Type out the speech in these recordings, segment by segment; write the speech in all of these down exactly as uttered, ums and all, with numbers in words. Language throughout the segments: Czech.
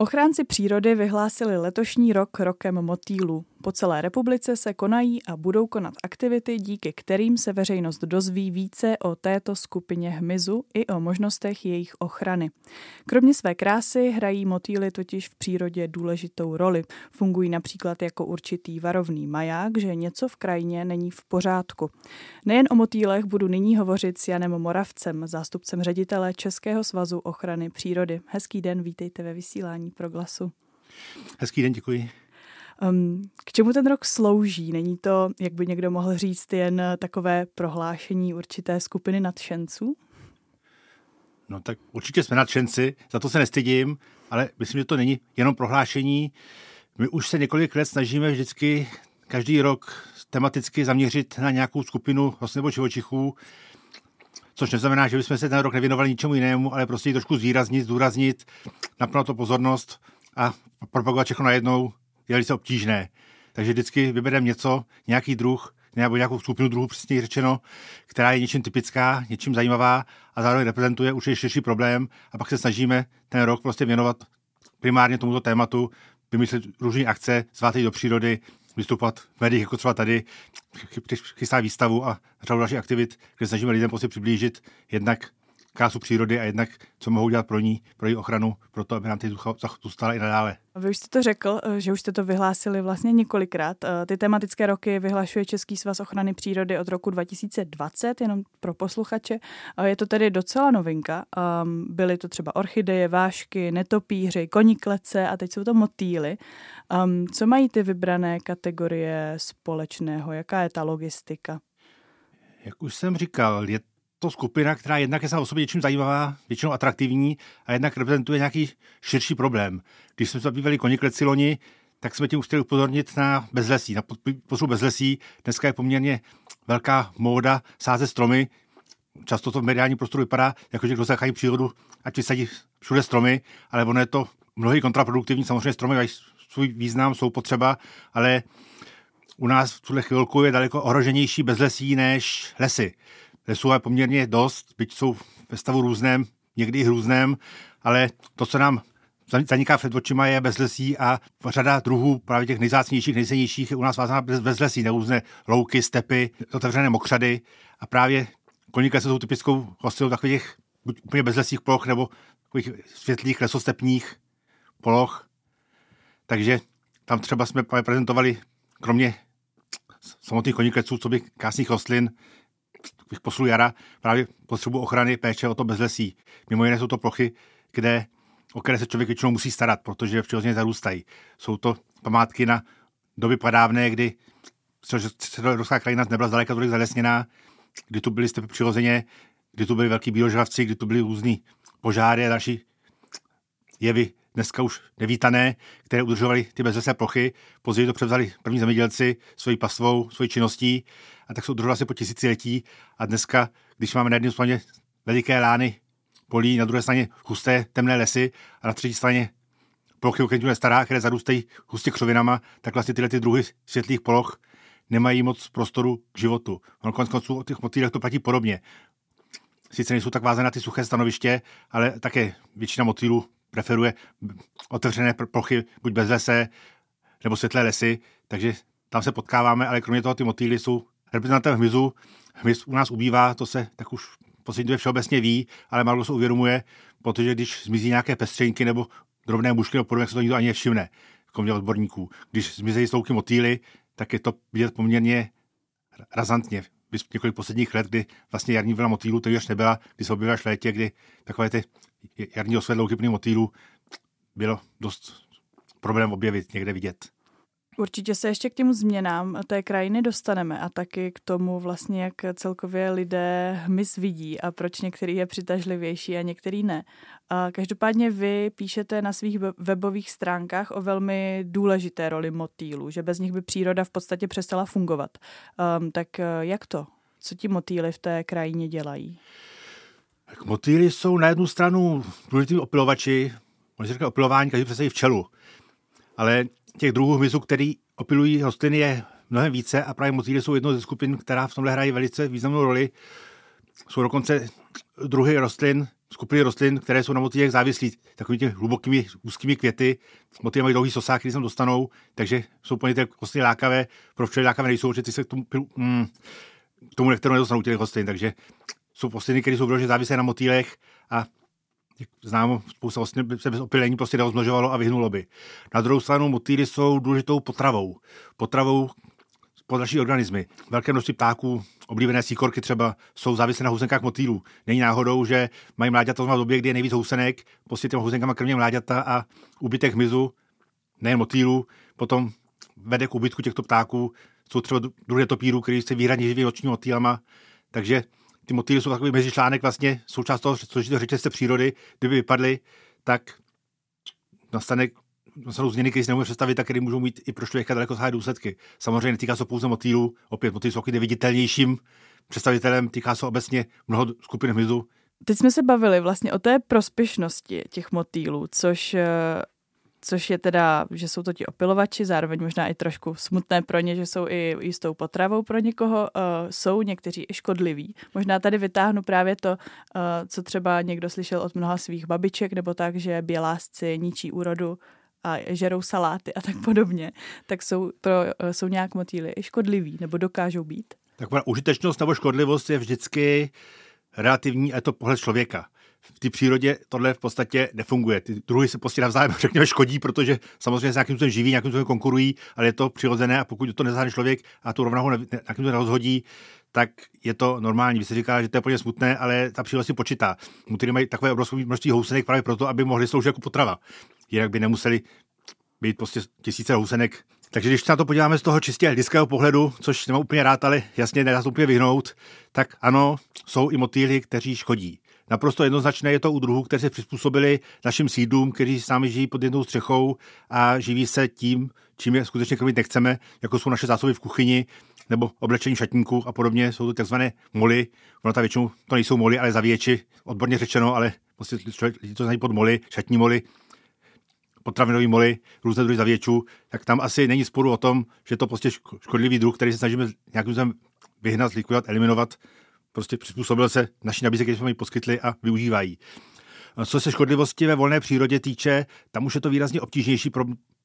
Ochránci přírody vyhlásili letošní rok rokem motýlů. Po celé republice se konají a budou konat aktivity, díky kterým se veřejnost dozví více o této skupině hmyzu i o možnostech jejich ochrany. Kromě své krásy hrají motýly totiž v přírodě důležitou roli. Fungují například jako určitý varovný maják, že něco v krajině není v pořádku. Nejen o motýlech budu nyní hovořit s Janem Moravcem, zástupcem ředitele Českého svazu ochrany přírody. Hezký den, vítejte ve vysílání Proglasu. Hezký den, děkuji. Um, k čemu ten rok slouží? Není to, jak by někdo mohl říct, jen takové prohlášení určité skupiny nadšenců? No tak určitě jsme nadšenci, za to se nestydím, ale myslím, že to není jenom prohlášení. My už se několik let snažíme vždycky každý rok tematicky zaměřit na nějakou skupinu rostlin nebo živočichů, což neznamená, že bychom se ten rok nevěnovali ničemu jinému, ale prostě trošku zvýraznit, zdůraznit, napnout to pozornost a propagovat všechno najednou je velice obtížné. Takže vždycky vybereme něco, nějaký druh, nebo nějakou skupinu druhů, přesně řečeno, která je něčím typická, něčím zajímavá a zároveň reprezentuje určitě širší problém a pak se snažíme ten rok prostě věnovat primárně tomuto tématu, vymyslet různé akce, zvát do přírody, vystupovat v médiích, jako třeba tady, chystá výstavu a řadu dalších aktivit, kde snažíme lidem prostě přiblížit jednak krásu přírody a jednak, co mohou dělat pro ní, pro její ochranu, pro to, aby nám ty zůstala i nadále. Vy už jste to řekl, že už jste to vyhlásili vlastně několikrát. Ty tematické roky vyhlašuje Český svaz ochrany přírody od roku dva tisíce dvacet, jenom pro posluchače. Je to tedy docela novinka. Byly to třeba orchideje, vášky, netopýři, koníklece a teď jsou to motýly. Co mají ty vybrané kategorie společného? Jaká je ta logistika? Jak už jsem říkal, je to skupina, která jednak je sama o sobě něčím zajímavá, většinou atraktivní a jednak reprezentuje nějaký širší problém. Když jsme se zabývali koníkleci loni, tak jsme tím chtěli upozornit na bezlesí, na potřebu bezlesí. Dneska je poměrně velká móda sázet stromy. Často to v mediálním prostoru vypadá, jako že kdo se chrání přírodu, ať vysadí všude stromy, ale ono je to mnohdy kontraproduktivní. Samozřejmě stromy mají svůj význam, jsou potřeba, ale u nás v tuhle chvilku je daleko ohroženější bezlesí než lesy. Lesů je poměrně dost, byť jsou ve stavu různém, někdy i hrůzném, ale to, co nám zaniká před očima, je bezlesí a řada druhů právě těch nejzácnějších, nejcennějších je u nás vázaná bez, bezlesí, různé louky, stepy, otevřené mokřady a právě koníklece jsou typickou rostlinou takových buď úplně bezlesích ploch nebo takových světlých lesostepních poloh. Takže tam třeba jsme prezentovali kromě samotných koníkleců, co by krásných rostlin, bych poslul jara, právě potřebu ochrany, péče o to bezlesí. Mimo jiné jsou to plochy, kde, o které se člověk většinou musí starat, protože přirozeně zarůstají. Jsou to památky na doby pradávné, kdy středoevropská krajina nebyla zdaleka tolik zalesněná, kdy tu byly stepy přirozeně, kdy tu byly velký bíložravci, kdy tu byly různý požáry a další jevy, dneska už nevítané, které udržovaly ty bezlesé plochy. Později to převzali první zemědělci svojí pastvou, svojí činností a tak se udržovaly asi po tisíciletí. A dneska, když máme na jedné straně veliké lány polí, na druhé straně husté temné lesy a na třetí straně plochy, o kterých nestará, které zarůstají hustě křovinama, tak vlastně tyhle ty druhy světlých poloh nemají moc prostoru k životu. No, konec konců o těch motýlech to platí podobně. Sice nejsou tak vázané na ty suché stanoviště, ale také většina motýlů preferuje otevřené plochy, buď bezlesé, nebo světlé lesy, takže tam se potkáváme, ale kromě toho ty motýly jsou reprezentantem hmyzu. Hmyz u nás ubývá, to se tak už v poslední době všeobecně ví, ale málo se uvědomuje, protože když zmizí nějaké pestřenky nebo drobné mušky, nebo podobně, se to nikdo ani nevšimne, kromě odborníků. Když zmizejí slouky motýly, tak je to vidět poměrně razantně. Několik posledních let, kdy vlastně jarní vlna motýlů to už nebyla, kdy se objevila v létě, kdy takové ty jarní osvětlouky plný motýlů bylo dost problém objevit, někde vidět. Určitě se ještě k těm změnám té krajiny dostaneme a taky k tomu vlastně, jak celkově lidé hmyz vidí a proč některý je přitažlivější a některý ne. A každopádně vy píšete na svých webových stránkách o velmi důležité roli motýlů, že bez nich by příroda v podstatě přestala fungovat. Um, tak jak to? Co ti motýly v té krajině dělají? Tak motýly jsou na jednu stranu důležitými opilovači, oni se říká opilování, každý představí včelu, ale těch druhů hmyzu, který opilují rostliny, je mnohem více a právě motýly jsou jednou ze skupin, která v tomhle hrají velice významnou roli. jsou dokonce druhy rostlin, skupiny rostlin, které jsou na motýlech závislí, takovými těmi hlubokými, úzkými květy. Motýly mají dlouhý sosák, který se dostanou, takže jsou plně ty rostliny lákavé, pro včely lákavé nejsou, protože ty se k tomu, mm, k tomu nekteru nedostanou těch rostlin, takže jsou rostliny, které jsou vyloženě závislé na motýlech a jak známo, spousta rostlin se bez opylení prostě nerozmnožovalo a vyhnulo by. Na druhou stranu motýly jsou důležitou potravou. Potravou pro další organismy. Velké množství ptáků, oblíbené síkorky třeba, jsou závislé na housenkách motýlů. Není náhodou, že mají mláďata v době, kdy je nejvíc housenek, prostě těma housenkama krmě mláďata a úbytek hmyzu, nejen motýlů, potom vede k úbytku těchto ptáků. Jsou třeba druhy topírů, který se výhradně živí nočními motýlama, takže ty motýly jsou takový mezičlánek, vlastně součást toho složitého řetězce přírody. Kdyby vypadly, tak nastane jsou změny, které si nemůžeme představit, tak které můžou mít i pro člověka daleko sáhlé důsledky. Samozřejmě netýká se pouze motýlů, opět motýly jsou takovým neviditelnějším představitelem, týká se obecně mnoho skupin hmyzu. Teď jsme se bavili vlastně o té prospěšnosti těch motýlů, což, což je teda, že jsou to ti opylovači, zároveň možná i trošku smutné pro ně, že jsou i jistou potravou pro někoho, uh, jsou někteří i škodliví. Možná tady vytáhnu právě to, uh, co třeba někdo slyšel od mnoha svých babiček, nebo tak, že bělásci ničí úrodu a žerou saláty a tak podobně, tak jsou, pro, jsou nějak motýly i škodliví, nebo dokážou být? Taková užitečnost nebo škodlivost je vždycky relativní, a je to pohled člověka. V té přírodě tohle v podstatě nefunguje. Ty druhy se prostě navzájem, řekněme, škodí, protože samozřejmě se nějakým způsobem živí, nějakým způsobem konkurují, ale je to přirozené a pokud to nezahrne člověk a tu rovnováhu nějakým způsobem rozhodí, tak je to normální. Vy se říká, že to je úplně smutné, ale ta příroda si počítá. Motýly mají takové obrovské množství housenek právě proto, aby mohly sloužit jako potrava. Jinak by nemuseli být prostě tisíce housenek. Takže když se na to podíváme z toho čistě lidského pohledu, což nemám úplně rád, ale jasně nedá se úplně vyhnout, tak ano, jsou i motýly, kteří škodí. Naprosto jednoznačné je to u druhů, kteří se přizpůsobili našim sídlům, kteří s námi žijí pod jednou střechou a živí se tím, čím je skutečně krmit nechceme, jako jsou naše zásoby v kuchyni nebo oblečení šatníků a podobně. Jsou to takzvané moly. Ono ta většinou to nejsou moly, ale zavěči, odborně řečeno, ale prostě člověk lidi to znají pod moly, šatní moly, potravinový moly, různé druhy zavěčů, tak tam asi není sporu o tom, že to prostě škodlivý druh, který se snažíme nějakým způsobem vyhnat, zlikvidovat, eliminovat, prostě přizpůsobil se naší nabídce, které jsme jim poskytli a využívají. Co se škodlivosti ve volné přírodě týče, tam už je to výrazně obtížnější pro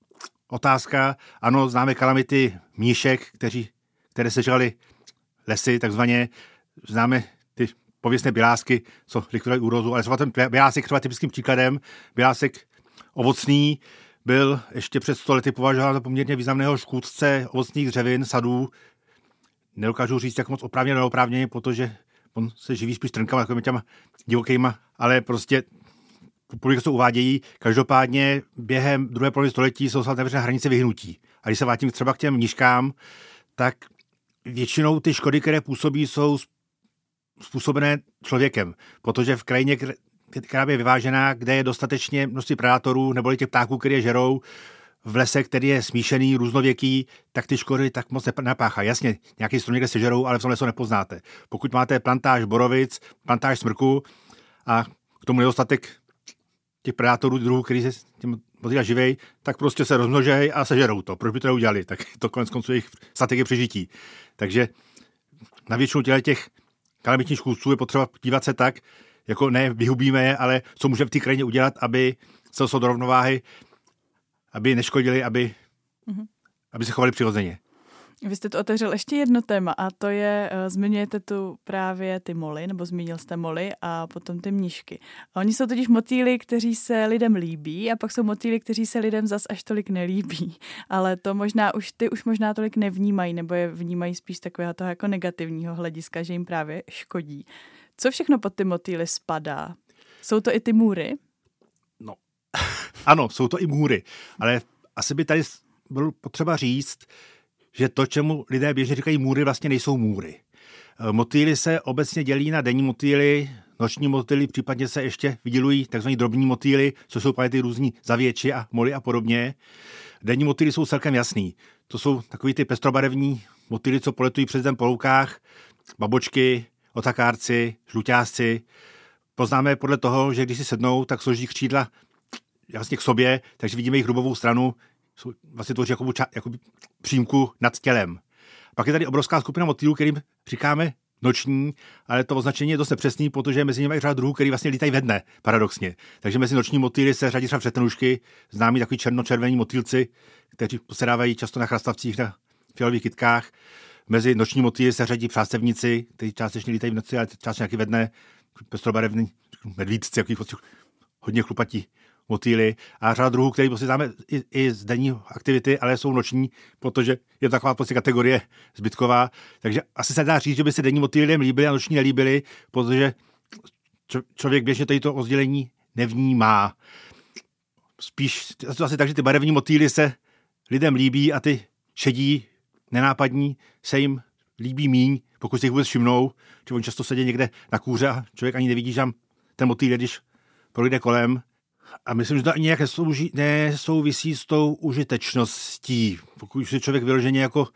otázka. Ano, známe kalamity mníšek, kteří, které sežrali lesy, takzvaně. Známe ty pověstné bělásky, co likvidují úrozu, ale třeba ten bělásek třeba typickým příkladem, bělásek ovocný byl ještě před sto lety považován za poměrně významného škůdce ovocných dřevin, sadů. Nedokážu říct, jak moc oprávněně nebo neoprávněně, protože on se živí spíš trnkama, takovými těma divokýma, ale prostě publiky se uvádějí. Každopádně během druhé poloviny století jsou se na hranice vyhnutí. A když se vrátím třeba k těm mníškám, tak většinou ty škody, které působí, jsou způsobené člověkem, protože v krajině, která je vyvážená, kde je dostatečně množství predátorů neboli těch ptáků, které je žerou, v lese, který je smíšený, různověký, tak ty škody tak moc nepáchá. Jasně, nějaký strom někde se žerou, ale v tom lesu nepoznáte. Pokud máte plantáž borovic, plantáž smrku a k tomu nedostatek těch predátorů druhů, který se tím motýla živej, tak prostě se rozmnožejí a sežerou to. Proč by to neudělali? Tak to konec konců jejich strategie přežití. Takže na většinu těch kalamitních škůdců je potřeba dívat se tak, jako ne vyhubíme je, ale co můžeme v té krajině udělat, aby se dostalo do rovnováhy, aby neškodili, aby, mm-hmm. aby se chovali přirozeně. Vy jste to otevřel ještě jedno téma a to je, zmiňujete tu právě ty moly, nebo zmínil jste moly a potom ty mníšky. A oni jsou totiž motýly, kteří se lidem líbí a pak jsou motýly, kteří se lidem zas až tolik nelíbí. Ale to možná už ty už možná tolik nevnímají, nebo je vnímají spíš takového toho jako negativního hlediska, že jim právě škodí. Co všechno pod ty motýly spadá? Jsou to i ty můry? No, ano, jsou to i můry, ale asi by tady bylo potřeba říct, že to, čemu lidé běžně říkají můry, vlastně nejsou můry. Motýly se obecně dělí na denní motýly, noční motýly, případně se ještě vydělují tzv. Drobní motýly, což jsou právě ty různí zavěči a moly a podobně. Denní motýly jsou celkem jasný. To jsou takový ty pestrobarevní motýly, co poletují přes den po loukách, babočky, otakárci, žluťásci. Poznáme je podle toho, že když si sednou, tak složí křídla vlastně k sobě, takže vidíme jejich hrubovou stranu, jsou vlastně tvoří jakoby, jakoby přímku nad tělem. Pak je tady obrovská skupina motýlů, kterým říkáme noční, ale to označení je dost nepřesný, protože mezi nimi je řada druhů, který vlastně lítají ve dne, paradoxně. Takže mezi noční motýly se řadí třeba přetnůžky, známí takový černočervení motýlci, kteří posedávají často na chlastavcích, na fialových kytkách. Mezi noční motýly se řadí přástevníci, kteří částečně lítají v noci, ale částečně nějaký ve dne, pestrobarevný medvídci, jaký hodně chlupatí motýly a řada druhů, který prostě známe i, i z denní aktivity, ale jsou noční, protože je to taková prostě kategorie zbytková. Takže asi se dá říct, že by se denní motýly lidem líbily a noční nelíbily, protože č- člověk běžně tady to rozdělení nevnímá. Spíš to asi tak, že ty barevní motýly se lidem líbí a ty šedí, nenápadní se jim líbí míň, pokud si jich vůbec všimnou, že oni často sedí někde na kůře a člověk ani nevidí, že tam ten motýl je, když projde kolem. A myslím, že to ani nějak nesouží, nesouvisí s tou užitečností. Pokud si člověk vyloženě jako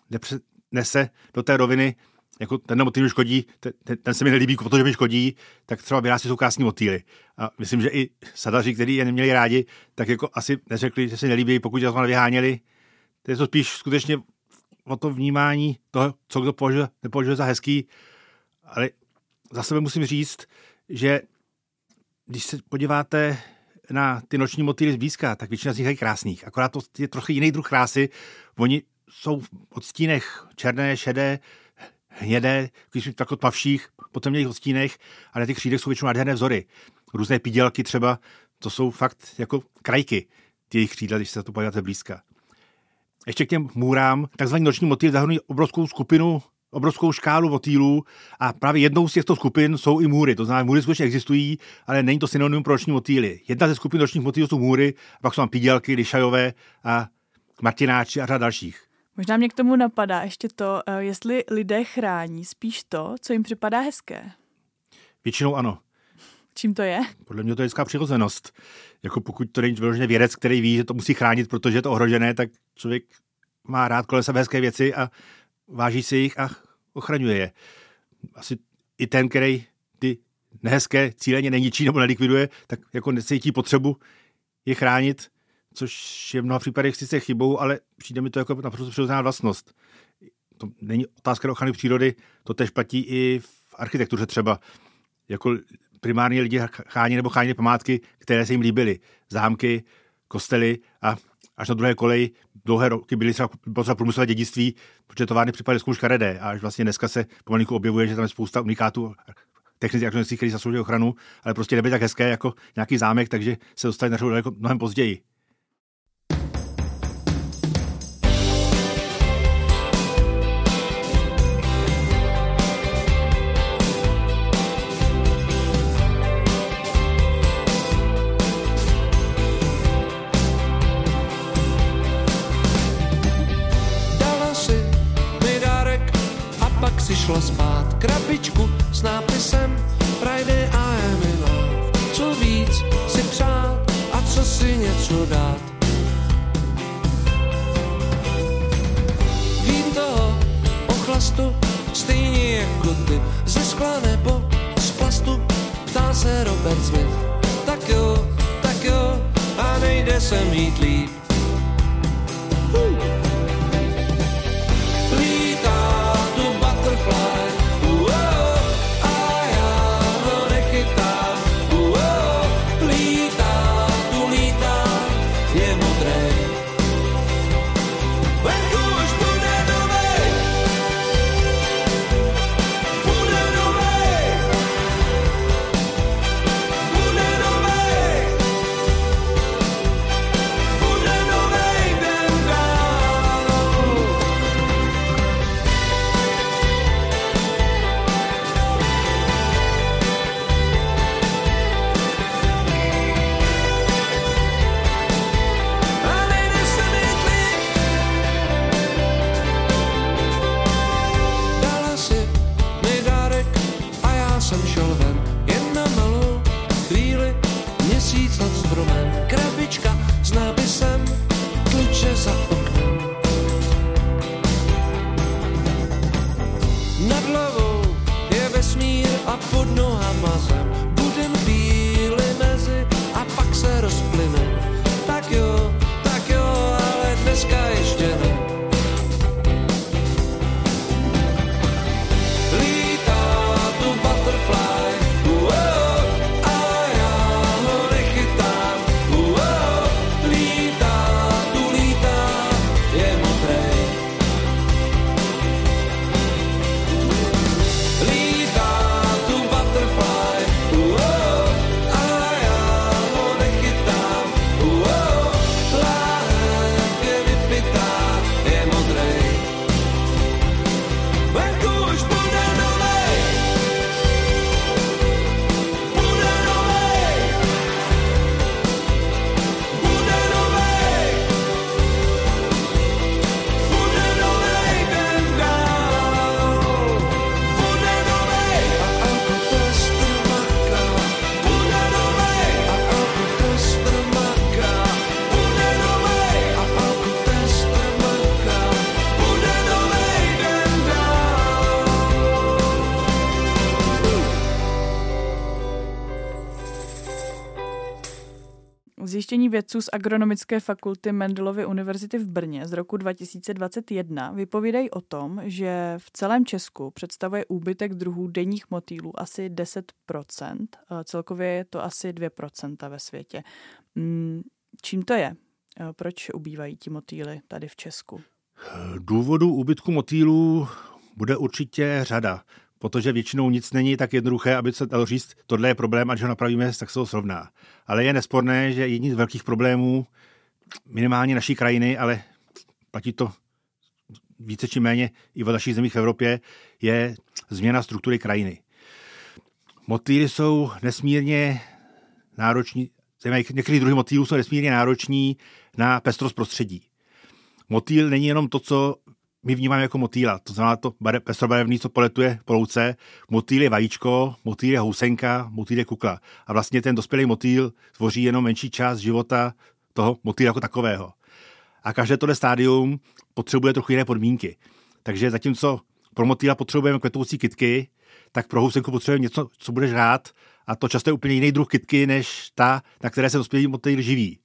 nese do té roviny, jako ten motýl mi škodí, ten, ten se mi nelíbí, protože mi škodí, tak třeba Běláci jsou krásní motýly. A myslím, že i sadaři, kteří je neměli rádi, tak jako asi neřekli, že se nelíbí, pokud je to nevyháněli. To je to spíš skutečně o to vnímání toho, co kdo považuje, nepovažuje za hezký. Ale za sebe musím říct, že když se podíváte na ty noční motýly zblízka, tak většina z nich je krásných. Akorát to je trochu jiný druh krásy. Oni jsou v odstínech černé, šedé, hnědé, když jsou tak tmavších, potom měli odstínech, ale ty křídek jsou většinou nádherné vzory. Různé pídělky třeba, to jsou fakt jako krajky, ty jejich křídla, když se to podíváte blízka. Ještě k těm můrám, takzvaný noční motýl zahrnují obrovskou skupinu, obrovskou škálu motýlů a právě jednou z těchto skupin jsou i můry. To znamená, můry skutečně existují, ale není to synonym pro noční motýly. Jedna ze skupin nočních motýlů jsou můry, a pak jsou tam pídělky, lišajové a martináči a řada dalších. Možná mě k tomu napadá ještě to, jestli lidé chrání spíš to, co jim připadá hezké. Většinou ano. Čím to je? Podle mě to je lidská přirozenost. Jako pokud to není vyloženě vědec, který ví, že to musí chránit, protože je to ohrožené, tak člověk má rád kolem sebe hezké věci a váží si jich a ochraňuje je. Asi i ten, který ty nehezké cíleně neničí nebo nelikviduje, tak jako necítí potřebu je chránit, což je v mnoha případech sice chybou, ale přijde mi to jako naprosto přirozená vlastnost. To není otázka ochrany přírody, to tež platí i v architektuře třeba. Jako primárně lidi chrání nebo chrání památky, které se jim líbily. Zámky, kostely a až na druhé koleji dlouhé roky byly třeba, třeba průmyslové dědictví, protože továrny připadaly zkouš škaredé a až vlastně dneska se pomalinku objevuje, že tam je spousta unikátů technických aktivistů, kteří zaslouží ochranu, ale prostě nebyly tak hezké jako nějaký zámek, takže se dostali na řadu daleko mnohem později. Si šla spát krabičku s nápisem Friday I am in love. Co víc si přát a co si něco dát. Vím toho o chlastu stejně jako ty. Ze skla nebo z plastu ptá se Robert Smith. Tak jo, tak jo a nejde se mít líp. Uh. Šetření vědců z Agronomické fakulty Mendelovy univerzity v Brně z roku dva tisíce dvacet jedna vypovídají o tom, že v celém Česku představuje úbytek druhů denních motýlů asi deset procent. Celkově je to asi dvě procenta ve světě. Čím to je? Proč ubývají ti motýly tady v Česku? Důvodů úbytku motýlů bude určitě řada, protože většinou nic není tak jednoduché, aby se dalo říct, tohle je problém a když ho napravíme, tak se ho srovná. Ale je nesporné, že jedním z velkých problémů minimálně naší krajiny, ale platí to více či méně i v dalších zemích v Evropě, je změna struktury krajiny. Motýly jsou nesmírně nároční, některé druhy motýlů jsou nesmírně nároční na pestrost prostředí. Motýl není jenom to, co my vnímáme jako motýla, to znamená to pestrobarevný, co poletuje po louce. Motýl je vajíčko, motýl je housenka, motýl je kukla. A vlastně ten dospělý motýl tvoří jenom menší část života toho motýla jako takového. A každé tohle stádium potřebuje trochu jiné podmínky. Takže zatímco pro motýla potřebujeme kvetoucí kytky, tak pro housenku potřebujeme něco, co bude žrát, a to často je úplně jiný druh kytky, než ta, na které se dospělý motýl živí.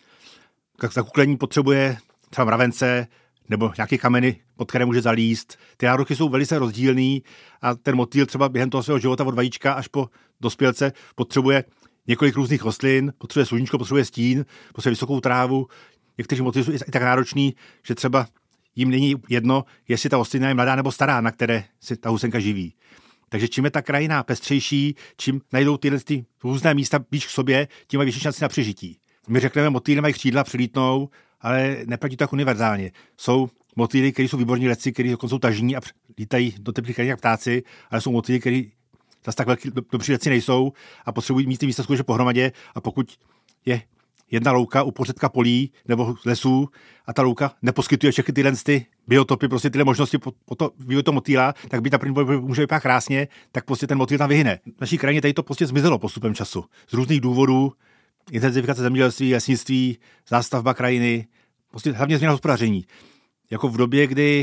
Za kuklení potřebuje třeba mravence, nebo nějaké kameny, pod které může zalíst. Ty nároky jsou velice rozdílný a ten motýl třeba během toho svého života od vajíčka až po dospělce potřebuje několik různých rostlin, potřebuje sluníčko, potřebuje stín, potřebuje vysokou trávu. Někteří motýly jsou i tak nároční, že třeba jim není jedno, jestli ta rostlina je mladá nebo stará, na které si ta husenka živí. Takže čím je ta krajina pestřejší, čím najdou tyhle ty různé místa blíž k sobě, tím mají větší šanci na přežití. My řekneme, motýly mají křídla, přilítnou, ale neplatí to tak univerzálně. Jsou motýly, které jsou výborní letci, kteří dokonce jsou tažní a lítají do teplých krajin jak ptáci, ale jsou motýly, které zase tak velký dobří letci nejsou a potřebují mít ty místa skutečně pohromadě, a pokud je jedna louka uprostřed polí nebo lesů a ta louka neposkytuje všechny tyhle ty biotopy, prostě tyhle možnosti po, po to vývoj toho motýla, tak by ta první může vypadat krásně, tak prostě ten motýl tam vyhyne. V naší krajině tady to prostě zmizelo postupem času. Z různých důvodů, intenzifikace zemědělství, lesnictví, zástavba krajiny, prostě hlavně změna hospodaření. Jako v době, kdy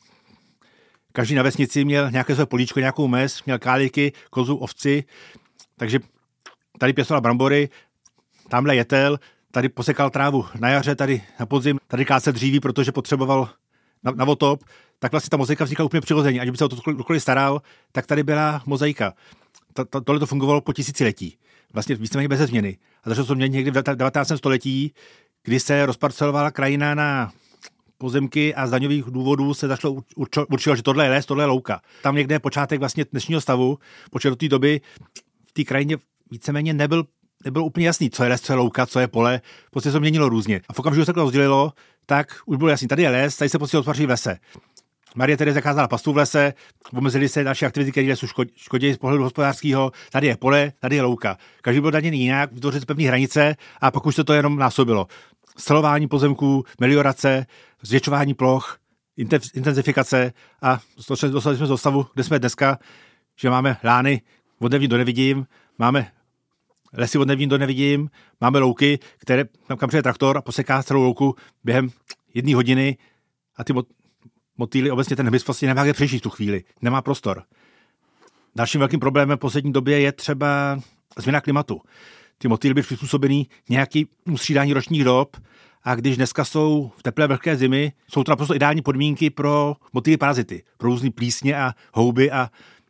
každý na vesnici měl nějaké své políčko, nějakou mez, měl káliky, kozu, ovci, takže tady pěstoval brambory, tamhle jetel, tady posekal trávu na jaře, tady na podzim, tady kácel dříví, protože potřeboval na, na otop, tak vlastně ta mozaika vznikla úplně přirozeně. Ať by se o to kdokoliv staral, tak tady byla mozaika. To, to, tohle to fungovalo po tisíciletí. Vlastně víceméně bez změny. A začalo to měnit někdy v devatenáctém století, kdy se rozparcelovala krajina na pozemky a z daňových důvodů se začalo určilo, že tohle je les, tohle je louka. Tam někde je počátek vlastně dnešního stavu, počet do té doby v té krajině víceméně nebyl nebylo úplně jasný, co je les, co je louka, co je pole, prostě se to měnilo různě. A v okamžiku se to rozdělilo, tak už bylo jasný, tady je les, tady se prostě hospodaří v lese. Marie Tereza zakázala pastu v lese, omezily se další aktivity, které lesu škodí z pohledu hospodářského, tady je pole, tady je louka. Každý byl daněný jinak, vytvořili se pevné hranice a pak už se to jenom násobilo. Stelování pozemků, meliorace, zvětšování ploch, intenzifikace a dostali jsme do stavu, kde jsme dneska, že máme lány od nevím do nevidím, máme lesy od nevím do nevidím, máme louky, které tam kam přijde traktor a poseká celou louku během jedné hodiny a ty motýly, obecně ten hmyz vlastně nemá kde přežít v tu chvíli, nemá prostor. Dalším velkým problémem v poslední době je třeba změna klimatu. Ty motýly byly přizpůsobený nějaký střídání ročních dob a když dneska jsou v teplé vlhké zimy, jsou to naprosto ideální podmínky pro motýly parazity, pro různý plísně a houby a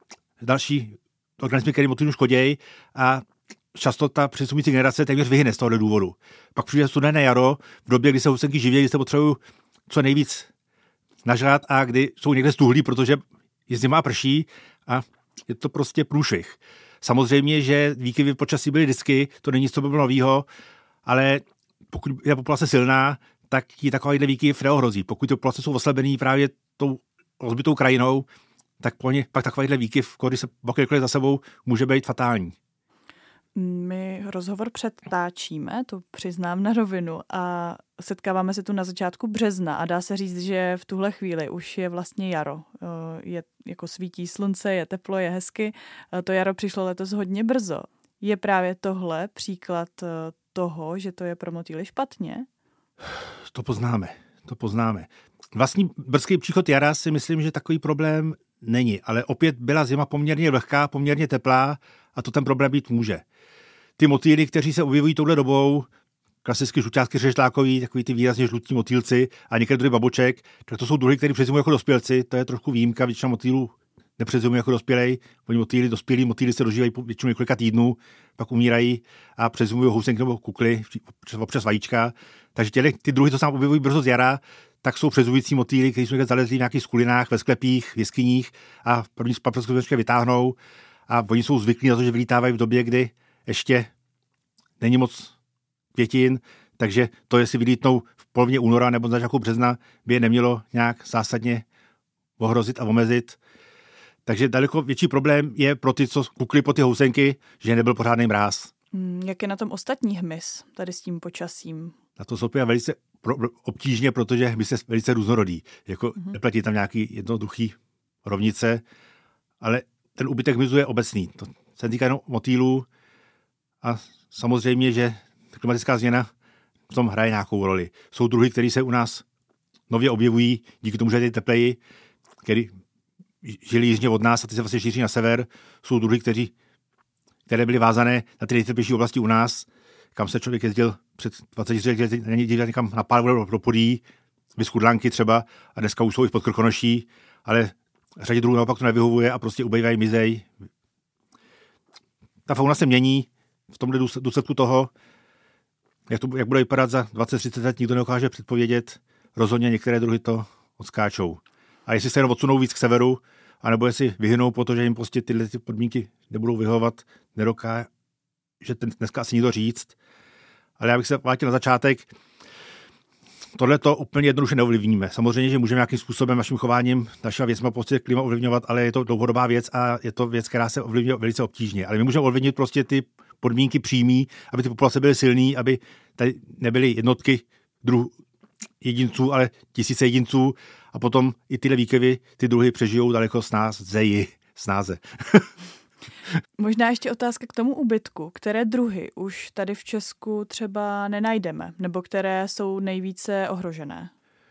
další organismy, které motýlům škodějí, a často ta přesunující generace téměř vyhyne z tohoto důvodu. Pak přijde studené jaro, v době, kdy se husenky živí, kdy se potřebují co nejvíc nažrat a kdy jsou někde stuhlí, protože je zima a prší a je to prostě průšvih. Samozřejmě, že výkyvy počasí byly vždycky, to není nic, co by bylo novýho, ale pokud je populace silná, tak ji takovýhle výkyv neohrozí. Pokud ty populace jsou oslabený právě tou rozbitou krajinou, tak po ně pak takovýhle výkyv, když se bakterikoli za sebou, může být fatální. My rozhovor předtáčíme, to přiznám na rovinu, a setkáváme se tu na začátku března a dá se říct, že v tuhle chvíli už je vlastně jaro. Je, jako svítí slunce, je teplo, je hezky. To jaro přišlo letos hodně brzo. Je právě tohle příklad toho, že to je pro motýly špatně? To poznáme, to poznáme. Vlastní brzký příchod jara si myslím, že takový problém není, ale opět byla zima poměrně vlhká, poměrně teplá a to ten problém být může. Ty motýly, kteří se objevují touhle dobou, klasicky žluťásky řežlákový, takový ty výrazně žlutí motýlci a některé druhy baboček, tak to jsou druhy, které přezimují jako dospělci, to je trošku výjimka, většina motýlů nepřezimují jako dospělej, oni motýly, dospělí motýly se dožívají většinou několika týdnů, pak umírají a přezimují housenky nebo kukly, občas vajíčka, takže těle, ty druhy, co se objevují brzo z jara, tak jsou přezující motýly, kteří jsou zalezlí v nějakých skulinách, ve sklepích, v jeskyních a první paprské vytáhnou a oni jsou zvyklí na to, že vylítávají v době, kdy ještě není moc květin, takže to, jestli vylítnou v polovině února nebo na začátku března, by je nemělo nějak zásadně ohrozit a omezit. Takže daleko větší problém je pro ty, co kukli po ty housenky, že nebyl pořádný mráz. Hmm, jak je na tom ostatní hmyz tady s tím počasím? Na to jsou velice pro, obtížně, protože hmyz je velice různorodý. Jako mm-hmm. neplatí tam nějaký jednoduchý rovnice, ale ten úbytek hmyzu je obecný. To se týká jenom motýlů a samozřejmě, že klimatická změna v tom hraje nějakou roli. Jsou druhy, které se u nás nově objevují díky tomu, že je tepleji, který žili jižně od nás a ty se vlastně šíří na sever. Jsou druhy, kteří, které byly vázané na ty nejteplejší oblasti u nás, kam se člověk jezdil před dvaceti lety, není dívat někam na pár do podí, vyskudlanky třeba, a dneska už jsou i pod Krkonoší, ale řadě druhů naopak to nevyhovuje a prostě ubejvají, mizej. Ta fauna se mění v tomhle důsledku toho, jak, to, jak bude vypadat za dvacet třicet let, nikdo nedokáže předpovědět. Rozhodně některé druhy to odskáčou. A jestli se jenom odsunou víc k severu, anebo jestli vyhynou, protože jim prostě tyhle ty podmínky nebudou vyhovovat, nedokáže ten dneska asi nikdo říct. Ale já bych se vrátil na začátek. Tohle to úplně jednoduše neovlivníme. Samozřejmě, že můžeme nějakým způsobem naším chováním, našimi věcmi prostě klima ovlivňovat, ale je to dlouhodobá věc a je to věc, která se ovlivňuje velice obtížně. Ale my můžeme ovlivnit prostě ty podmínky přímý, aby ty populace byly silný, aby tady nebyly jednotky druh jedinců, ale tisíce jedinců a potom i tyhle výkyvy, ty druhy přežijou daleko snázeji, snáze. Možná ještě otázka k tomu úbytku. Které druhy už tady v Česku třeba nenajdeme, nebo které jsou nejvíce ohrožené?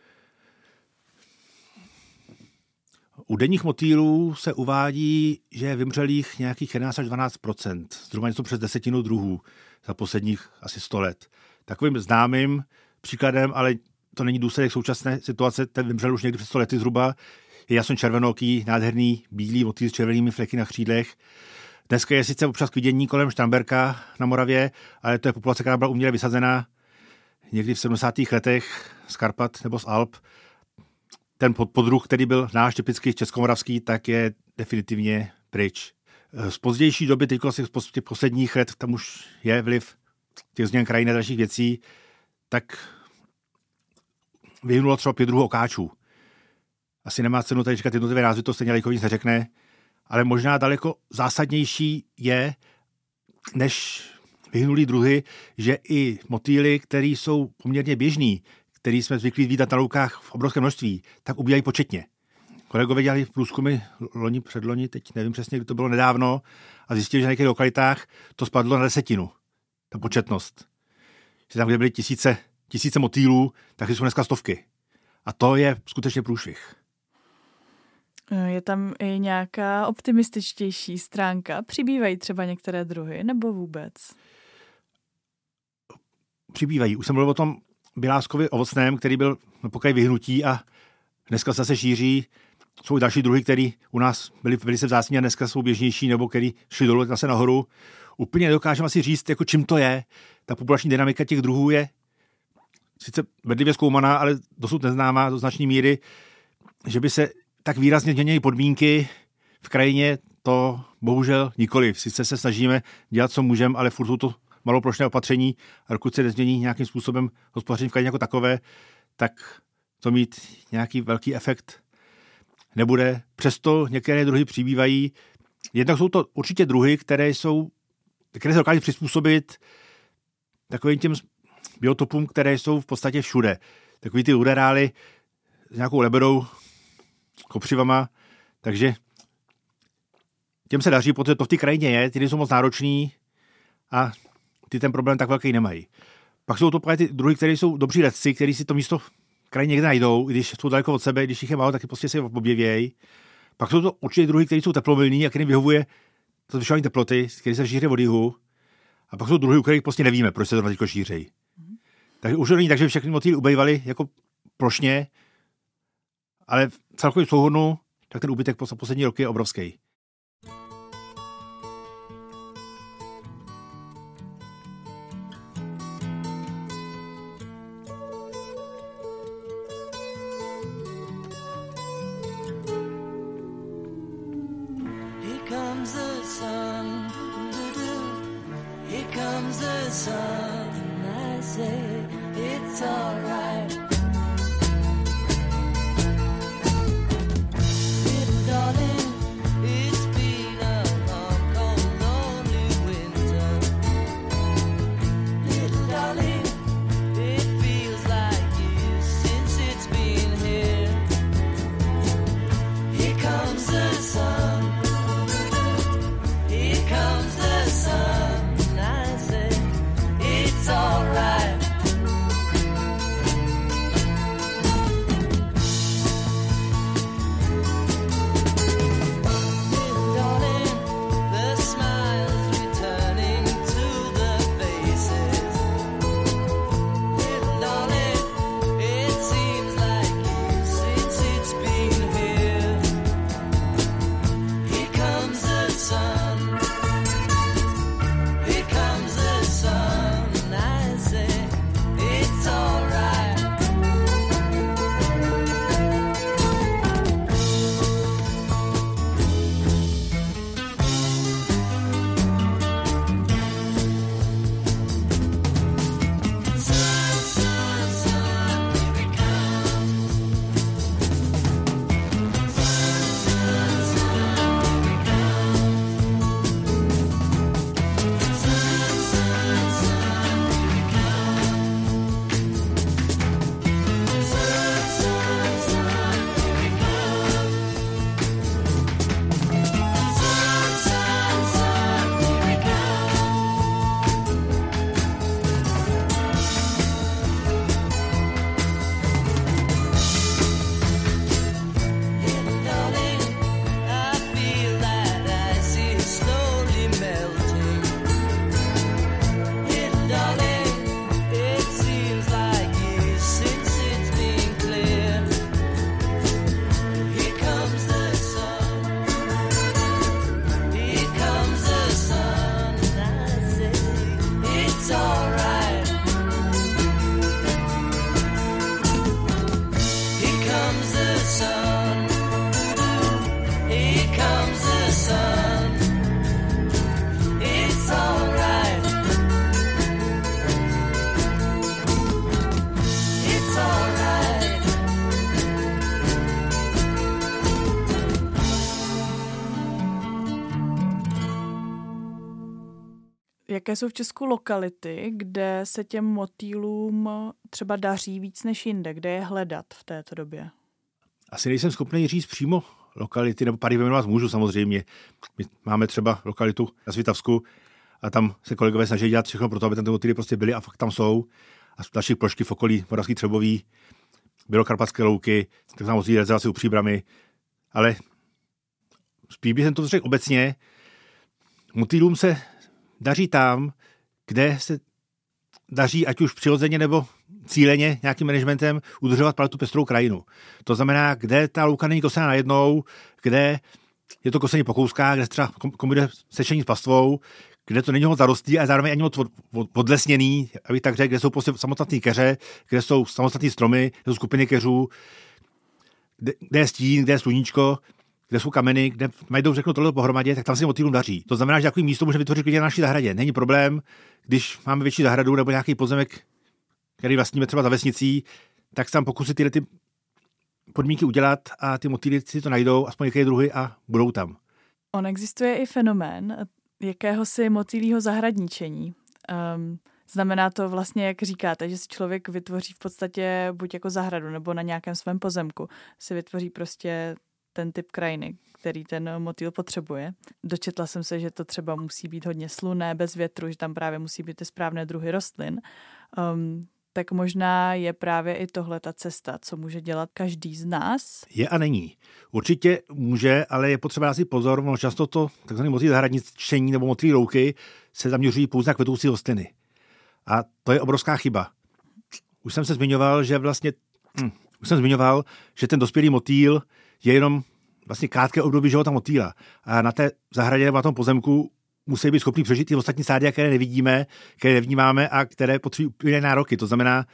U denních motýlů se uvádí, že je vymřelých nějakých jedenáct až dvanáct procent, zhruba něco přes desetinu druhů za posledních asi sto let. Takovým známým příkladem, ale to není důsledek současné situace, ten vymřel už někdy před sto lety zhruba, je jasno červenoký, nádherný, bílý motýl s červenými fleky na křídlech. Dneska je sice občas k vidění kolem Štamberka na Moravě, ale to je populace, která byla uměle vysazená někdy v sedmdesátých letech z Karpat nebo z Alp. Ten podruh, který byl náš typický českomoravský, tak je definitivně pryč. Z pozdější doby, teď z těch posledních let, tam už je vliv těch změn krajiny a dalších věcí, tak vyhnulo třeba pět druhů okáčů. Asi nemá cenu tady říkat jednotlivé názvy, to stejně lajkově nic neřekne, ale možná daleko zásadnější je, než vyhnulý druhy, že i motýly, které jsou poměrně běžný, který jsme zvyklí vidět na loukách v obrovském množství, tak ubíjají početně. Kolegové dělali průzkumy loni, předloni, teď nevím přesně, kdy to bylo nedávno, a zjistili, že na některých lokalitách to spadlo na desetinu, ta početnost. Že tam, kde byly tisíce, tisíce motýlů, tak jsou dneska stovky. A to je skutečně průšvih. Je tam i nějaká optimističtější stránka? Přibývají třeba některé druhy, nebo vůbec? Přibývají. Už jsem mluvil o tom běláskově ovocném, který byl na pokraji vyhnutí a dneska se zase šíří. Jsou i další druhy, které u nás byly velice vzácní a dneska jsou běžnější, nebo který šli dolů zase nahoru. Úplně nedokážeme asi říct, jako čím to je. Ta populační dynamika těch druhů je sice bedlivě zkoumaná, ale dosud neznámá do značné míry, že by se tak výrazně změnily podmínky v krajině, to bohužel nikoliv. Sice se snažíme dělat, co můžeme, ale furt jsou to maloplošné opatření a dokud se nezmění nějakým způsobem hospodaření v krajině jako takové, tak to mít nějaký velký efekt nebude. Přesto některé druhy přibývají. Jednak jsou to určitě druhy, které jsou, které se dokáží přizpůsobit takovým těm biotopům, které jsou v podstatě všude. Takový ty uderály s nějakou leberou, kopřivama, takže těm se daří, protože to v té krajině je, ty jsou moc náročný a ty ten problém tak velký nemají. Pak jsou to právě ty druhy, které jsou dobří letci, kteří si to místo v krajině někde najdou, i když jsou daleko od sebe, když jich je málo, tak prostě si objevějí. Pak jsou to určitě druhy, které jsou teplomilní a kterým vyhovuje to zvyšování teploty, které se šíří od jihu. A pak jsou druhy, u kterých prostě nevíme, proč se to teď šíří. Takže už to není tak, že všechny motýly ubejvaly jako plošně, ale v celkovém souhrnu, tak ten úbytek po poslední roky je obrovský. Jaké jsou v Česku lokality, kde se těm motýlům třeba daří víc než jinde, kde je hledat v této době? Asi nejsem schopný říct přímo lokality, nebo pár vyjmenovat můžu samozřejmě. My máme třeba lokalitu na Svitavsku a tam se kolegové snaží dělat všechno pro to, aby tam ty motýly prostě byly a fakt tam jsou. A z dalších plošky v okolí Moravský Třebový, Bělokarpatské louky, tak tam motýlí rezervace u Příbramy. Ale spíš bych to řekl obecně, motýlům se daří tam, kde se daří, ať už přirozeně nebo cíleně nějakým managementem, udržovat tu pestrou krajinu. To znamená, kde ta louka není kosená najednou, kde je to kosení po kouskách, kde třeba kombinuje sečení s pastvou, kde to není moc zarostlý a zároveň ani moc odlesněný, abych tak řekl, kde jsou prostě samostatné keře, kde jsou samostatné stromy, kde jsou skupiny keřů, kde, kde je stín, kde je sluníčko, kde jsou kameny, kde mají řeknu tohle pohromadě, tak tam se motýlům daří. To znamená, že takový místo může vytvořit klidně na naší zahradě. Není problém, když máme větší zahradu nebo nějaký pozemek, který vlastníme třeba za vesnicí, tak tam pokusit tyhle ty podmínky udělat a ty motýly si to najdou, aspoň některé druhy a budou tam. On existuje i fenomén jakéhosi motýlího zahradničení. Um, znamená to vlastně, jak říkáte, že si člověk vytvoří v podstatě buď jako zahradu nebo na nějakém svém pozemku si vytvoří prostě ten typ krajiny, který ten motýl potřebuje. Dočetla jsem se, že to třeba musí být hodně slunné, bez větru, že tam právě musí být ty správné druhy rostlin. Um, tak možná je právě i tohle ta cesta, co může dělat každý z nás. Je a není. Určitě může, ale je potřeba si pozor, no často to takzvané motýl zahradničení nebo motýl louky se zaměřují pouze na kvetoucí rostliny. A to je obrovská chyba. už jsem se zmiňoval, že vlastně, hm, už jsem zmiňoval, že ten dospělý motýl je jenom vlastně krátké období života motýla. A na té zahradě nebo na tom pozemku musí být schopný přežít i ostatní stádia, které nevidíme, které nevnímáme a které potřebují úplně nároky. To znamená,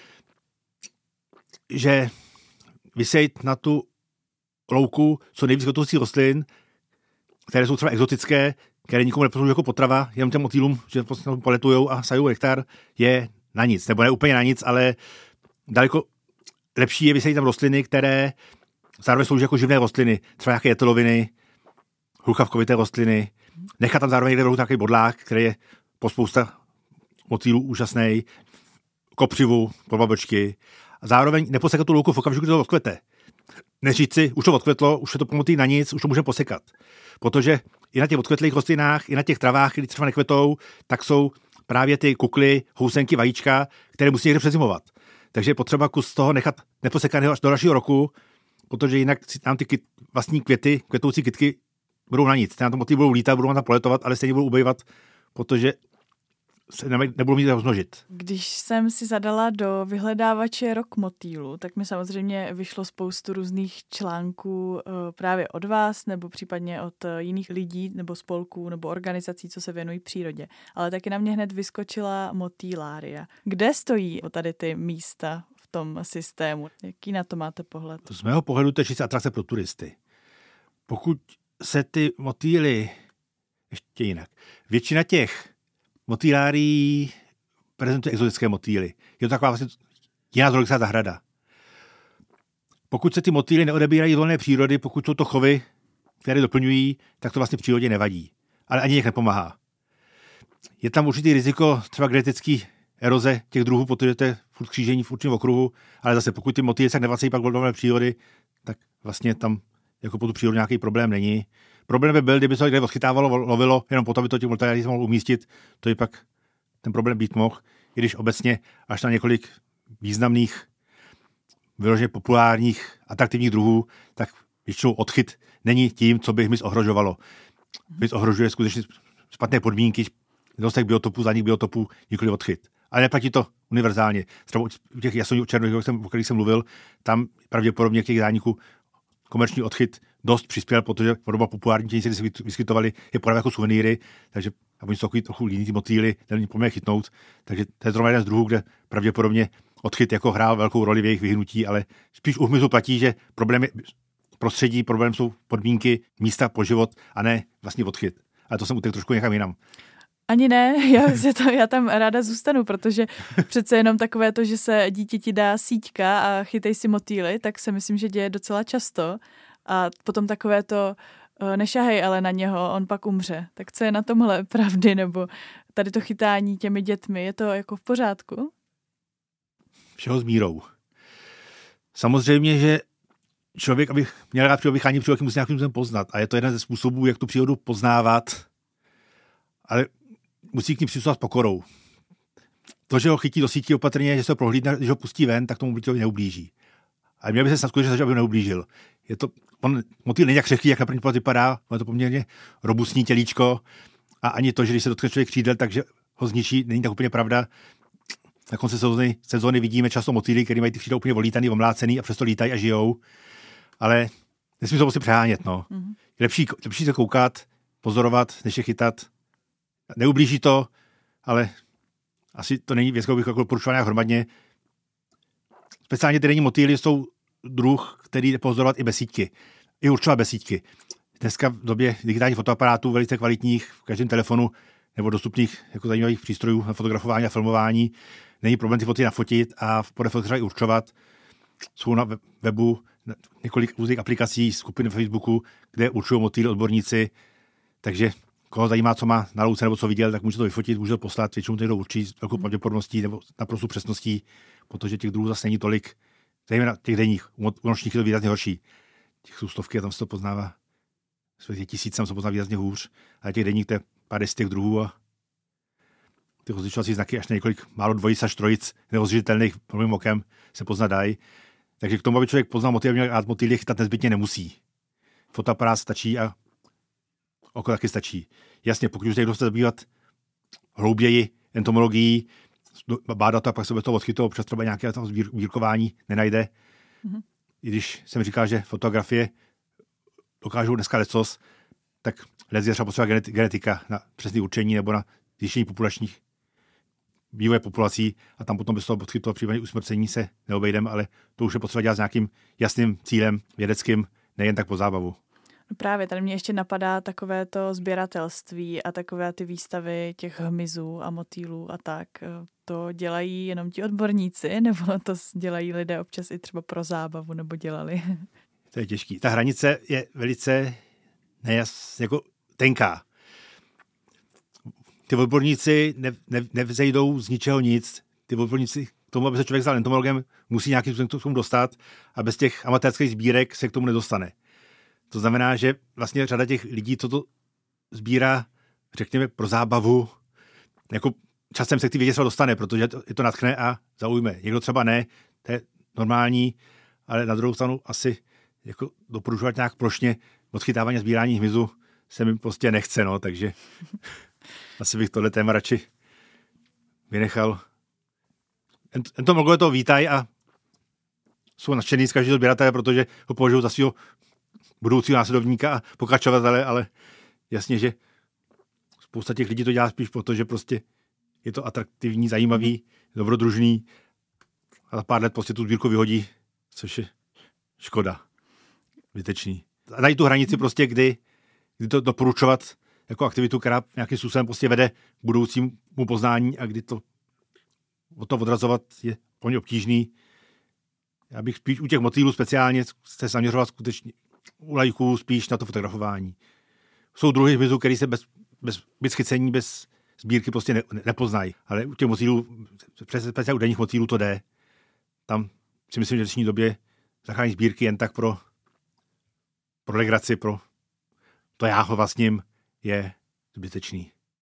že vysejt na tu louku co nejvíc kvetoucích rostlin, které jsou třeba exotické, které nikomu neposlouží jako potrava, jenom těm motýlům, že poletujou a sajou nektar, je na nic. Nebo ne úplně na nic, ale daleko lepší je vysejt tam rostliny, které zároveň slouží jako živné rostliny, třeba nějaké jeteloviny, hluchavkovité rostliny, nechat tam zároveň někde nějaký bodlák, který je po spousta motýlů úžasný, kopřivu, podbabočky. A zároveň neposekat tu louku v okamžiku, kdy to odkvete. Neříct si, už to odkvetlo, už je to pomotý na nic, už to můžeme posekat. Protože i na těch odkvetlých rostlinách, i na těch travách, které třeba nekvetou, tak jsou právě ty kukly, housenky, vajíčka, které musí někde přezimovat. Takže je potřeba kus toho nechat neposekaného až do dalšího roku, protože jinak nám ty kyt, vlastní květy, kvetoucí kytky budou na nic. Tam to motýly budou lítat, budou tam poletovat, ale stejně budou ubývat, protože se nebudou mít rozmnožit. Když jsem si zadala do vyhledávače rok motýlu, tak mi samozřejmě vyšlo spoustu různých článků právě od vás, nebo případně od jiných lidí, nebo spolků, nebo organizací, co se věnují přírodě. Ale taky na mě hned vyskočila motýlária. Kde stojí tady ty místa v tom systému? Jaký na to máte pohled? Z mého pohledu to je čistě atrakce pro turisty. Pokud se ty motýly, ještě jinak, většina těch motýlárií prezentuje exotické motýly. Je to taková vlastně jiná zoologická zahrada. Pokud se ty motýly neodebírají z volné přírody, pokud jsou to chovy, které doplňují, tak to vlastně přírodě nevadí. Ale ani jich nepomáhá. Je tam určitý riziko třeba genetický eroze těch druhů, protože to je furt křížení v určitém okruhu, ale zase pokud ty motýly se nevracejí pak do volné přírody, tak vlastně tam jako po tu přírodu nějaký problém není. Problém by byl, kdyby se někde odchytávalo, lovilo, jenom potom by to těch motýlů se mohl umístit, to by pak ten problém být mohl, i když obecně až na několik významných, vyloženě populárních, atraktivních druhů, tak většinou odchyt není tím, co by hmyz ohrožovalo. Hmyz ohrožuje skutečně špatné podmínky, nedostatek biotopů, zánik biotopů, nikoli odchyt. Ale neplatí to univerzálně. Třeba u těch jasoňů černých, o kterých jsem mluvil, tam pravděpodobně těch zániků komerční odchyt dost přispěl, protože podoba populární těch, kteří se vyskytovali, je právě jako suvenýry, takže a oni jsou takový trochu líní ty motýly, není poměrně chytnout, takže to je zrovna jeden z druhů, kde pravděpodobně odchyt jako hrál velkou roli v jejich vyhnutí, ale spíš u hmyzu platí, že problém je prostředí, problém jsou podmínky, místa po život a ne vlastně odchyt. Ale to jsem utekl trošku někam jinam. Ani ne, já, se to, já tam ráda zůstanu, protože přece jenom takové to, že se dítěti dá síťka a chytej si motýly, tak se myslím, že děje docela často. A potom takové to nešahej ale na něho, on pak umře. Tak co je na tomhle pravdy, nebo tady to chytání těmi dětmi, je to jako v pořádku? Všeho s mírou. Samozřejmě, že člověk, aby měl rád přírodu, chránit přírodu, musí nějakým způsobem poznat. A je to jeden ze způsobů, jak tu přírodu poznávat, ale musí k ní přistupovat s pokorou. To, že ho chytí do sítí opatrně, že se ho prohlídne, když ho pustí ven, tak tomu motýlovi neublíží. Ale měl by se snad skutečně, aby ho neublížil. Je to, on, motýl není jak křehký, jak na první pohled vypadá, on je to poměrně robustní tělíčko a ani to, že když se dotkne člověk křídel, takže ho zničí, není tak úplně pravda. Na konci sezóny, sezóny vidíme často motýly, které mají ty křídla úplně volítaný, omlácený a přesto lítají a žijou. Ale nesmí to prostě přehánět. No. Mm-hmm. Je lepší, lepší se koukat, pozorovat, než je chytat. Neublíží to, ale asi to není věc, kterou bych jako porušoval nějak hromadně. Speciálně ty denní motýly jsou druh, který jde pozorovat i bez sítky. I určovat bez sítky. Dneska v době digitálních fotoaparátů, velice kvalitních, v každém telefonu nebo dostupných jako zajímavých přístrojů na fotografování a filmování, není problém ty fotky nafotit a podle fotografii určovat. Jsou na webu několik různých aplikací, skupin na Facebooku, kde určují motýly odborníci, takže koho zajímá, co má na louce nebo co viděl, tak může to vyfotit, může to poslat, většinou to někdo určí s velkou pravděpodobností nebo naprostou přesností, protože těch druhů zase není tolik, zejména těch denních, u nočních je to výrazně horší. Těch jsou stovky a tam se to poznává, těch tisíc tam se pozná výrazně hůř, ale těch denních to je pár desítek druhů a ty rozlišovací znaky až na několik málo dvojic až trojic nerozlišitelných prvním okem se poznat dají. Takže k tomu, aby člověk poznal motýl, měl rád motýly, chytat nezbytně nemusí. Fotoaparát stačí a oko taky stačí. Jasně, pokud už někdo chce zabývat hlouběji entomologií, bádat to a pak se bez toho odchytou, občas třeba nějaké toho sbírkování nenajde. Mm-hmm. I když jsem říkal, že fotografie dokážou dneska lecos, tak lec je třeba potřeba genetika na přesné určení nebo na zjištění populačních vývoje populací a tam potom bez toho odchytu a případně usmrcení se neobejdeme, ale to už je potřeba dělat s nějakým jasným cílem vědeckým, nejen tak po zábavu. No právě, tady mě ještě napadá takové to sběratelství a takové ty výstavy těch hmyzů a motýlů a tak. To dělají jenom ti odborníci, nebo to dělají lidé občas i třeba pro zábavu, nebo dělali? To je těžký. Ta hranice je velice nejas, jako tenká. Ty odborníci ne, ne, nevzejdou z ničeho nic. Ty odborníci k tomu, aby se člověk stal entomologem, musí nějakým způsobem k tomu dostat a bez těch amatérských sbírek se k tomu nedostane. To znamená, že vlastně řada těch lidí, co to sbírá, řekněme, pro zábavu, jako časem se k té vědě dostane, protože je to nadchne a zaujme. Někdo třeba ne, to je normální, ale na druhou stranu asi jako doporučovat nějak plošně odchytávání a sbírání hmyzu se mi prostě nechce, no, takže asi bych tohle téma radši vynechal. Entomologové to vítají a jsou nadšený z každého sběratele, protože ho považují za svého budoucího následovníka a pokračovatele, ale jasně, že spousta těch lidí to dělá spíš proto, že prostě je to atraktivní, zajímavý, dobrodružný a za pár let prostě tu sbírku vyhodí, což je škoda. Vytečný. A najít tu hranici prostě, kdy, kdy to doporučovat jako aktivitu, která nějakým způsobem prostě vede k budoucímu poznání a kdy to od toho odrazovat je poměrně obtížný. Já bych spíš u těch motýlů speciálně se zaměřovat skutečně u lajků spíš na to fotografování. Jsou druhy hmyzu, který se bez, bez, bez chycení, bez sbírky prostě ne, nepoznají. Ale u těch motýlů, přesně u denních motýlů to jde. Tam si myslím, že v dnešní době zachrání sbírky jen tak pro, pro legraci, pro to já ho vlastním je zbytečný.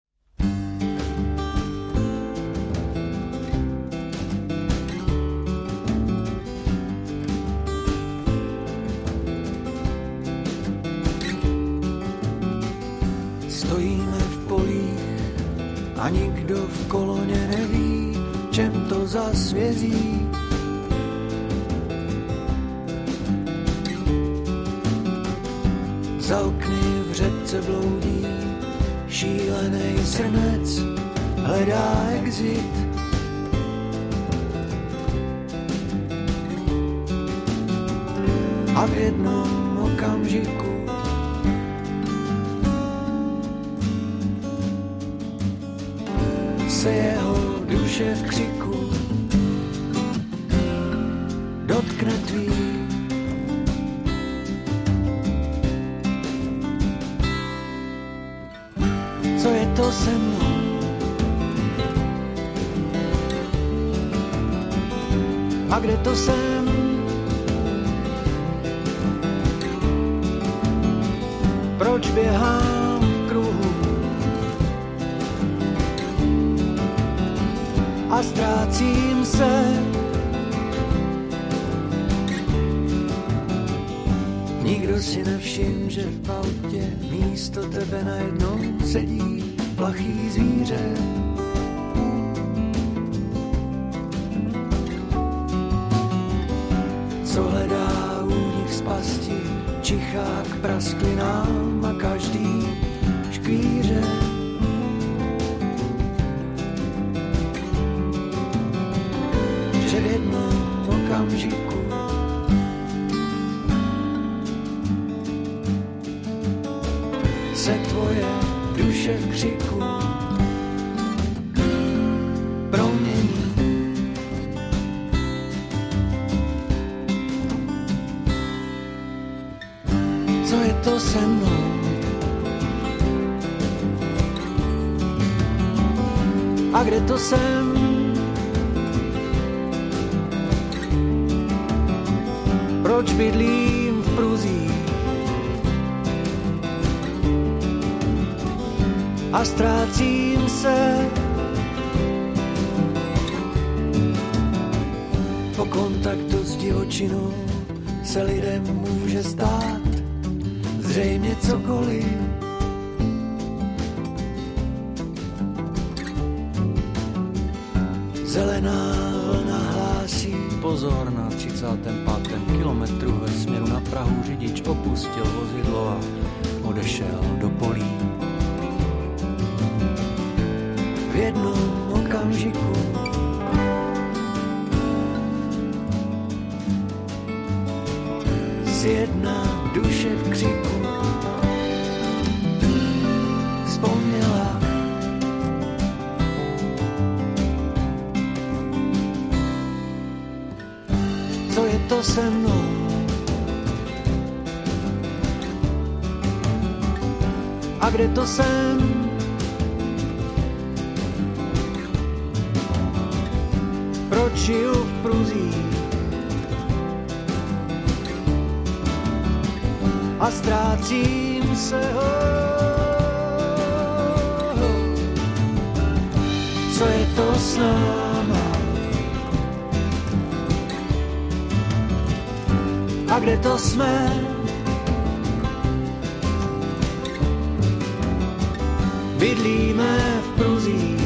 Stojíme v polích a nikdo v koloně neví, čem to zasvězí. Za okny v řepce bloudí šílenej srnec, hledá exit. A v jednom okamžiku se jeho duše v křiku dotkne tvý. Co je to se mnou? A kde to jsem? Proč běhám v kruhu a ztrácím se? Nikdo si nevšim, že v autě místo tebe najednou sedí plachý zvíře. Co hledá únik z pasti, čichá k prasklinám a každý škvíře. Že v jednom okamžiku se tvoje duše v křiku promění. Co je to se mnou? A kde to jsem? Proč bydlím v pruzích a ztrácím se? Po kontaktu s divočinou se lidem může stát zřejmě cokoliv. Zelená vlna hlásí Pozor, na třicátém pátém kilometru ve směru na Prahu řidič opustil vozidlo a odešel do polí. v jednom okamžiku. Zjedná duše v křiku vzpomněla co je to se mnou a kde to jsem. Proč žiju v pruzích a ztrácím se ho. Co je to s náma a kde to jsme? Bydlíme v pruzích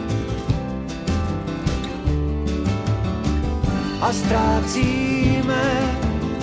a ztrácíme.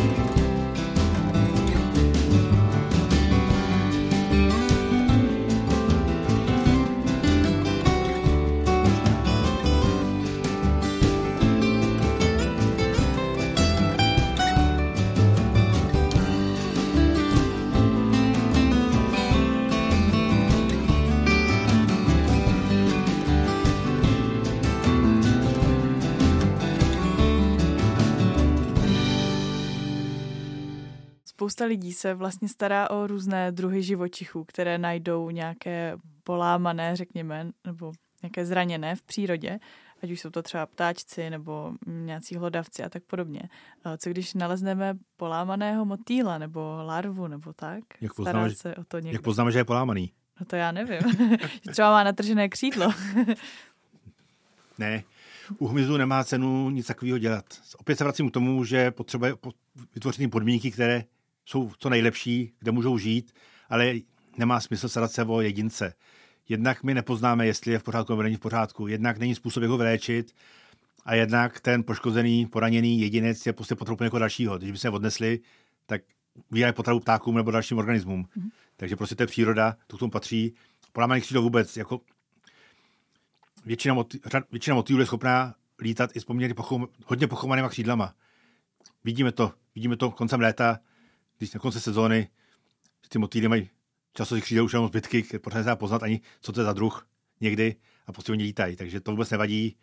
Spousta lidí se vlastně stará o různé druhy živočichů, které najdou nějaké polámané, řekněme, nebo nějaké zraněné v přírodě, ať už jsou to třeba ptáčci nebo nějací hlodavci a tak podobně. Co když nalezneme polámaného motýla nebo larvu nebo tak? Jak Stará poznáme, se o to někdo. Jak poznáme, že je polámaný? No to já nevím. Třeba má natržené křídlo. Ne, u hmyzu nemá cenu nic takového dělat. Opět se vracím k tomu, že potřebuje vytvořit podmínky, které jsou co nejlepší, kde můžou žít, ale nemá smysl starat se o jedince. Jednak my nepoznáme, jestli je v pořádku nebo není v pořádku, jednak není způsob, jak ho vyléčit a jednak ten poškozený, poraněný jedinec je prostě potřebuje někoho dalšího. Když by se odnesli, tak vydají potravu ptákům nebo dalším organismům. Mm. Takže prostě to je příroda, to k tomu patří. Polámaný křídlo vůbec, jako většina, motý, většina motýlů je schopná lítat i s poměrně pochom, hodně pochovanýma křídlama. Vidíme to, vidíme to koncem léta, když na konci sezóny ty motýly mají často si křídel už jenom zbytky, protože se dá poznat ani, co to je za druh někdy a prostě oni lítají. Takže to vůbec nevadí.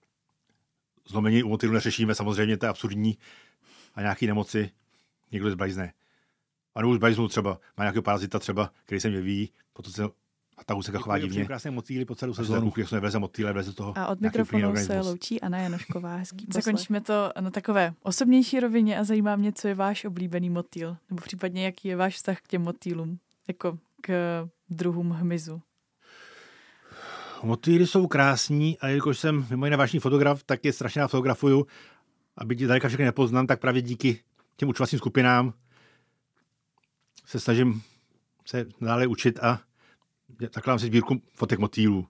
Zlomení u motýlů neřešíme, samozřejmě to je absurdní a nějaký nemoci někdo zblajzne. A nebo už zblajznou třeba, má nějakého parazita třeba, který se mě vyvíjí, potom se a ta úseka chová divně. Krásné motýly po celou sezónu. Jak jsme vleze motýle, vleze toho. A od mikrofonu se loučí Anna Janošková. Hezký poslech. Zakončíme to na takové osobnější rovině a zajímá mě, co je váš oblíbený motýl. Nebo případně, jaký je váš vztah k těm motýlům, jako k druhům hmyzu. Motýly jsou krásní a jelikož jsem mimo jiné vážný fotograf, tak je strašně fotografuju. Aby ti daleka všechny nepoznám, tak právě díky těm učovacím skupinám se snažím se dále učit a takhle mám si sbírku fotek motýlů.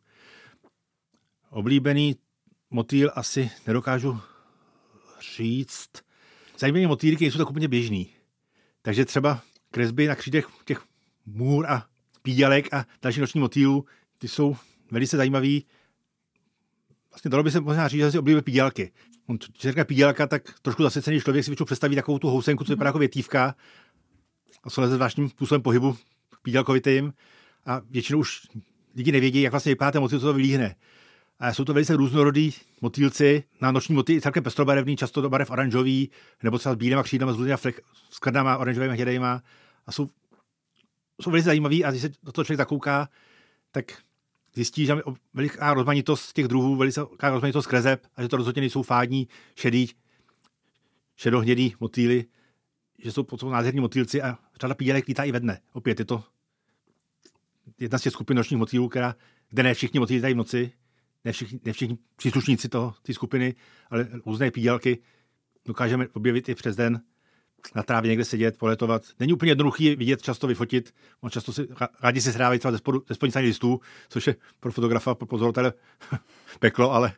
Oblíbený motýl asi nedokážu říct. Zajímavé motýlky jsou tak úplně běžný. Takže třeba kresby na křídech těch můr a pídělek a další noční motýlů, ty jsou velice zajímavý. Vlastně dalo by se možná říct, že si oblíbí pídělky. Když se říká pídělka, tak trošku zasvěcený člověk si většinou představí takovou tu housenku, co vypadá jako větívka a co leze zvláštním způsobem pohybu pídělkovitým. A většinou už lidi nevědí, jak vlastně vypadá ten motýl, co to vylíhne. A jsou to velice různorodí motýlci. Na noční motýl celkem pestrobarevný, často do barev oranžový, nebo třeba s bílýma křídlama, s různýma flek, s krnama, oranžovými, hnědejma. A jsou, jsou velice zajímavý a když se do toho člověk zakouká, tak zjistí, že veliká rozmanitost těch druhů, veliká rozmanitost kreseb a že to rozhodně nejsou fádní, šedý, šedohnědý motýly, že jsou potom nádherní motýlci a řada pídělek lítá i ve dne. Opět je to jedna z těch skupin nočních motýlů, která, kde ne všichni motýly tady v noci, ne všichni, ne všichni příslušníci toho, té skupiny, ale různé pídělky dokážeme objevit i přes den, na trávě někde sedět, poletovat. Není úplně jednoduchý vidět, často vyfotit, on často si, rádi si hrávají třeba ze spodních listů, což je pro fotografa, pro pozorovatele peklo, ale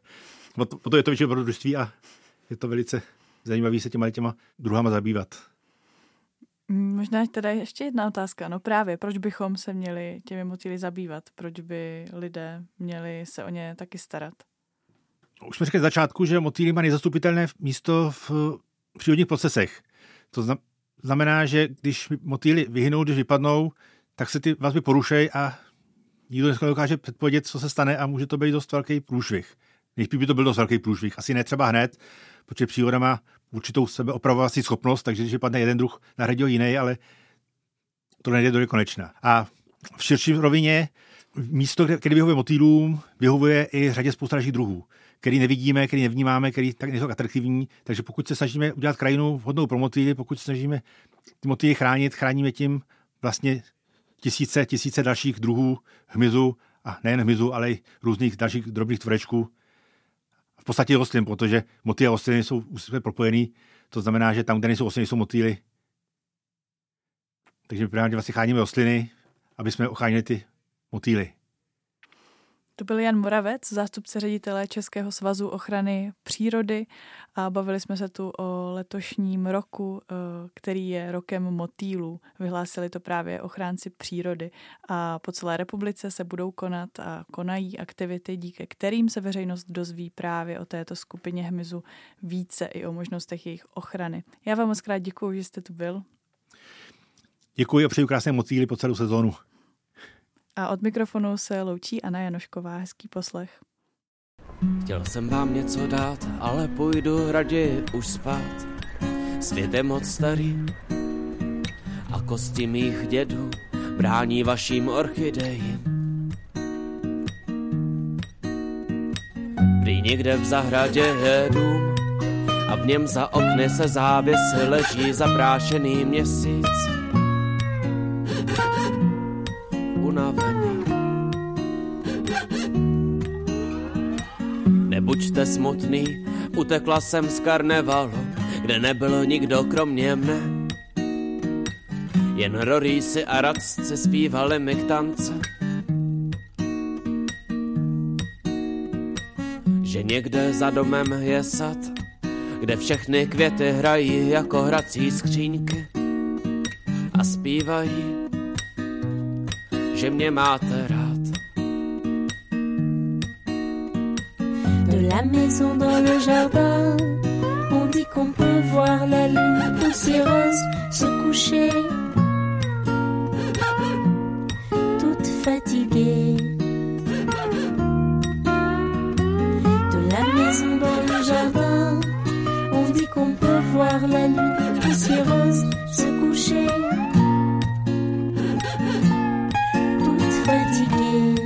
O to je to většinou dobrodružství a je to velice zajímavé se těma těma druhama zabývat. Možná teda ještě jedna otázka. No právě, proč bychom se měli těmi motýly zabývat? Proč by lidé měli se o ně taky starat? Už jsme řekli z začátku, že motýly má nejzastupitelné místo v přírodních procesech. To znamená, že když motýly vyhynou, když vypadnou, tak se ty vazby porušejí a nikdo dneska dokáže předpovědět, co se stane a může to být dost velký průšvih. Nejspíš by to byl dost velký průšvih. Asi ne třeba hned, protože příroda má určitou sebeopravovací schopnost, takže když vypadne jeden druh, nahradí ho jiný, ale to nejde do nekonečna. A v širší rovině místo, které vyhovuje motýlům, vyhovuje i řadě spousta dalších druhů, který nevidíme, který nevnímáme, který tak nejsou atraktivní. Takže pokud se snažíme udělat krajinu vhodnou pro motýly, pokud se snažíme ty motýly chránit, chráníme tím vlastně tisíce, tisíce dalších druhů hmyzu a nejen hmyzu, ale i různých dalších drobných tvorečků. V podstatě rostlin, protože motýly a rostliny jsou úzce propojený. To znamená, že tam, kde nejsou rostliny, jsou motýly. Takže my právě vlastně chráníme rostliny, aby jsme ochránili ty motýly. To byl Jan Moravec, zástupce ředitele Českého svazu ochrany přírody a bavili jsme se tu o letošním roku, který je rokem motýlů. Vyhlásili to právě ochránci přírody a po celé republice se budou konat a konají aktivity, díky kterým se veřejnost dozví právě o této skupině hmyzu více i o možnostech jejich ochrany. Já vám moc krát děkuji, že jste tu byl. Děkuji a přeju krásné motýly po celou sezónu. A od mikrofonu se loučí Anna Janošková. Hezký poslech. Chtěl jsem vám něco dát, ale půjdu raději už spát. Svět je moc starý a kosti mých dědů brání vaším orchidejím. Prý někde v zahradě je dům a v něm za okny se závěsy leží zaprášený měsíc. Unavený. Nebuďte smutný, utekla jsem z karnevalu, kde nebyl nikdo kromě mne. Jen rorýsi a radci zpívali mi k tance. Že někde za domem je sad, kde všechny květy hrají jako hrací skříňky a zpívají, že mě máte rád. De la maison dans le jardin, on dit qu'on peut voir la lune poussiéreuse se coucher, toute fatiguée. De la maison dans le jardin, on dit qu'on peut voir la lune poussiéreuse se coucher, toute fatiguée.